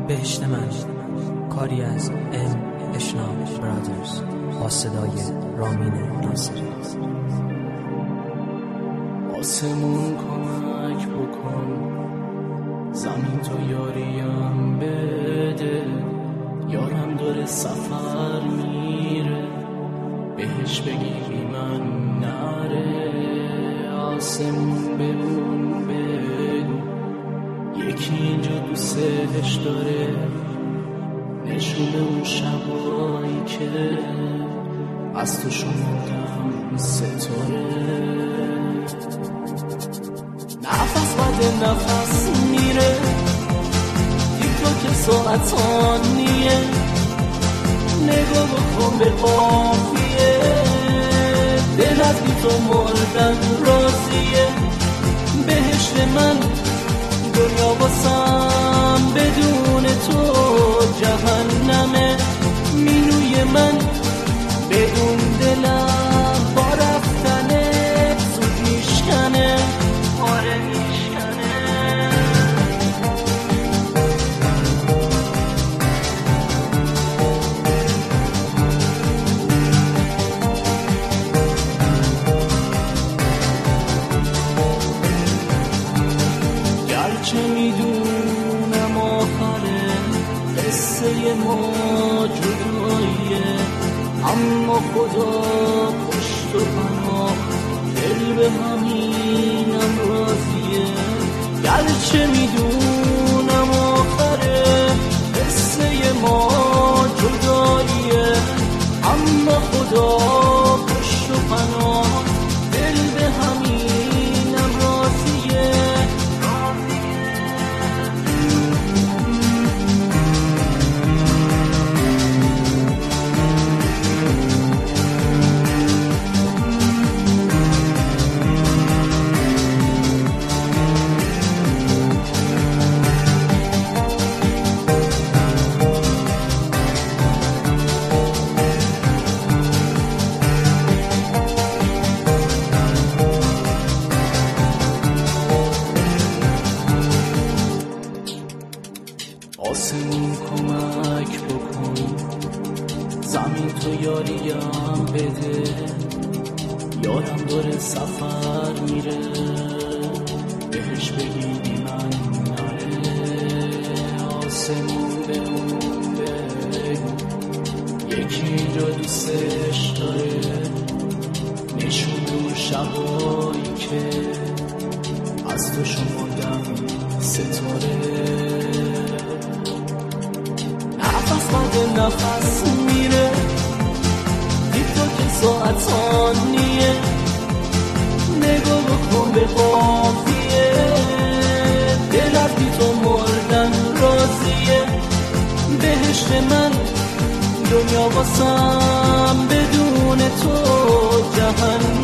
بهشت من، کاری از ام اشنا برادرز با صدای رامین ناصری. آسمون کمک بکن، زمین تو یاریم بده، یارم داره سفر میره، بهش بگی بی من نره. آسمون بهمون بگو یکی اینجا دوستش داره، نشونه اون شبایی که از تو شمردم ستاره. نفس بعد نفس میره، تیک تاک ساعتانیه، نگاه بکن به قافیه، دل از بی تو مردن راضیه. بهشت من دنیا واسم بدون تو جهنمه، مینوی من بدون دلم با رفتنه زود میشکنه، آره میشکنه. گرچه میدونم آخره قصه ما جداییه، اما خدا پشت و پناه دل به همینم راضیه. گرچه میدونم آخره قصه ما جداییه، اما خدا پشت و پناه دل به همینم راضیه. آسمون کمک بکن، زمین تو یاریم بده، یارم داره سفر میره، بهش بگی بی من نره. آسمون بهمون بگو یکی اینجا دوستش داره، نشون دور شبایی که از تو شمردم ستاره. نفس بعد نفس میره، تیک تاک ساعتانیه، نگاه بکن به قافیه، دل از بی تو مردن راضیه. بهشت من دنیا واسم بدون تو جهنم